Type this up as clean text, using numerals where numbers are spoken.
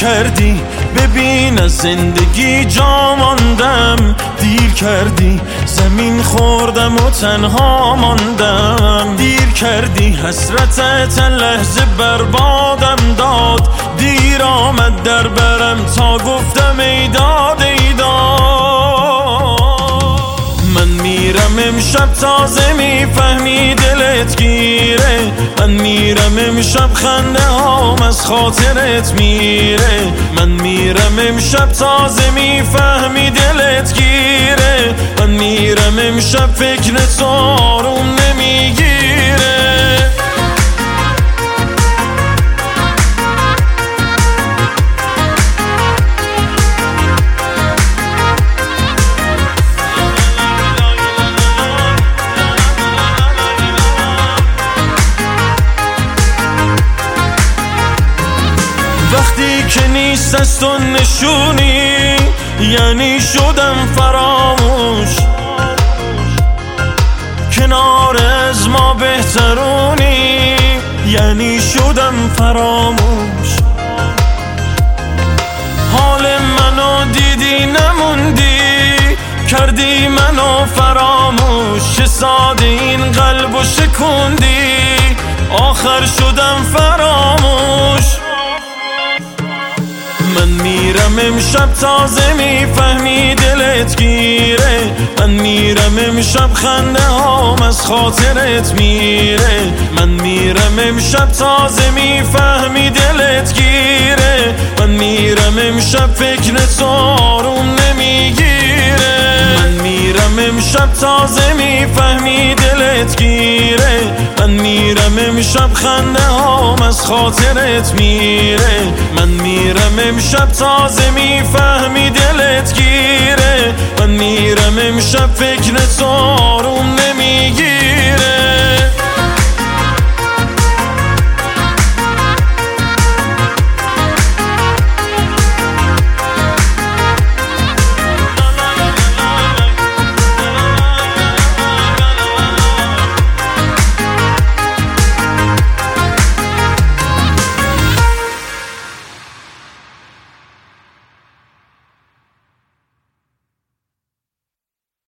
کردی ببین از زندگی جا ماندم، دیر کردی زمین خوردم و تنها ماندم، دیر کردی حسرتت لحظه بربادم داد، دیر آمد در برم تا گفتم ای داد ای داد. من میرم امشب تازه میفهمی دلت گیره، من میرم امشب خنده هام از خاطرت میره، من میرم امشب تازه میفهمی دلت گیره، من میرم امشب فکر تو آروم نمیگیره. وقتی که نیست از تو نشونی یعنی شدم فراموش، کنار از ما بهترونی یعنی شدم فراموش، حال منو دیدی نموندی کردی منو فراموش، چه ساده این قلبو شکوندی آخر شدم فراموش. من میرم امشب تازه میفهمی دلت گیره، من میرم امشب خنده هام از خاطرت میره، من میرم امشب تازه میفهمی دلت گیره، من میرم امشب فکر تو آروم نمیگیره، من میرم امشب تازه میفهمی دلت گیره، من میرم امشب خنده هام از خاطرت میره، من میرم امشب تازه میفهمی دلت گیره، من میرم امشب فکر تو آروم